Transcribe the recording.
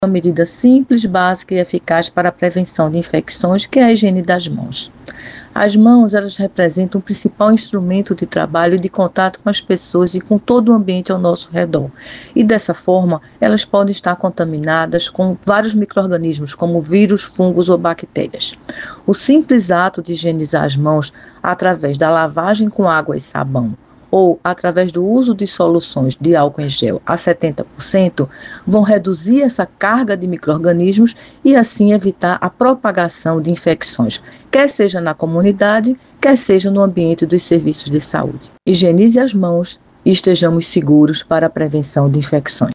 uma medida simples, básica e eficaz para a prevenção de infecções, que é a higiene das mãos. As mãos, elas representam o principal instrumento de trabalho e de contato com as pessoas e com todo o ambiente ao nosso redor. E dessa forma, elas podem estar contaminadas com vários micro-organismos, como vírus, fungos ou bactérias. O simples ato de higienizar as mãos através da lavagem com água e sabão, ou através do uso de soluções de álcool em gel a 70%, vão reduzir essa carga de micro-organismos e assim evitar a propagação de infecções, quer seja na comunidade, quer seja no ambiente dos serviços de saúde. Higienize as mãos e estejamos seguros para a prevenção de infecções.